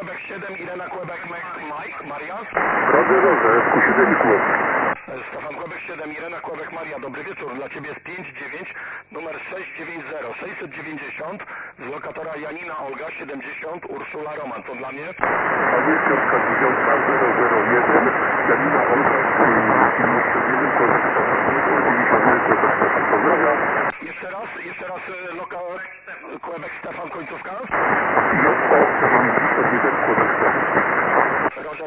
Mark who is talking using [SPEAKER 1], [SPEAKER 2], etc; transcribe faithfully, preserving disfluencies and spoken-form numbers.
[SPEAKER 1] Quebec siedem, Irena Quebec Mike, Maria.
[SPEAKER 2] Roger, Roger, Q siedem Quebec.
[SPEAKER 1] Stefan Quebec siedem, Irena Quebec Maria, dobry wieczór. Dla Ciebie jest pięć dziewięć, numer sześć dziewięć zero, sześćset dziewięćdziesiąt, z lokatora Janina Olga siedemdziesiąt, Urszula Roman. To dla mnie?
[SPEAKER 2] Panie Piotrka dziewiątka zero zero jeden, Janina Olga dziewięćdziesiąt jeden, Quebec Pozdrawiam.
[SPEAKER 1] Jeszcze raz, jeszcze raz lokal Quebec Stefan końcówka.
[SPEAKER 2] J O dziewięćdziesiąt jeden